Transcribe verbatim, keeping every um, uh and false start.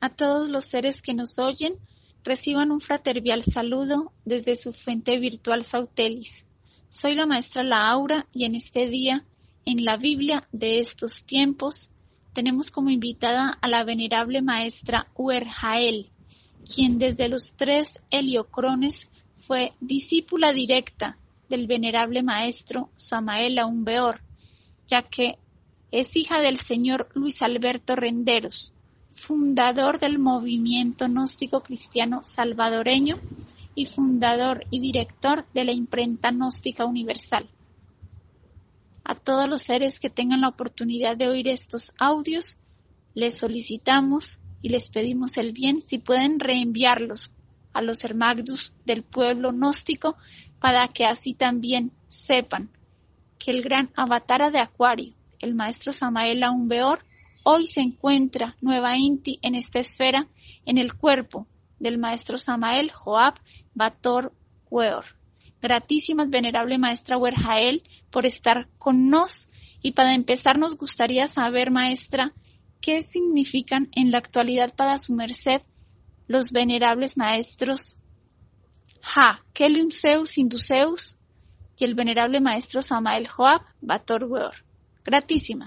A todos los seres que nos oyen, reciban un fraternal saludo desde su fuente virtual Sautelis. Soy la maestra Laura y en este día, en la Biblia de estos tiempos, tenemos como invitada a la venerable maestra Uerjael, quien desde los tres Heliocrones fue discípula directa del venerable maestro Samael Aún Weor, ya que es hija del señor Luis Alberto Renderos, fundador del movimiento gnóstico cristiano salvadoreño y fundador y director de la imprenta gnóstica universal. A todos los seres que tengan la oportunidad de oír estos audios, les solicitamos y les pedimos el bien si pueden reenviarlos a los hermagnus del pueblo gnóstico para que así también sepan que el gran avatara de Acuario, el maestro Samael Aún Weor, hoy se encuentra nuevamente en esta esfera, en el cuerpo del maestro Samael Joab Bator Weor. Gratísimas, venerable maestra Uerjael, por estar con nos. Y para empezar, nos gustaría saber, maestra, qué significan en la actualidad para su merced los venerables maestros Ha Kelium Zeus Induceus y el venerable maestro Samael Joab Bator Weor. Gratísimas.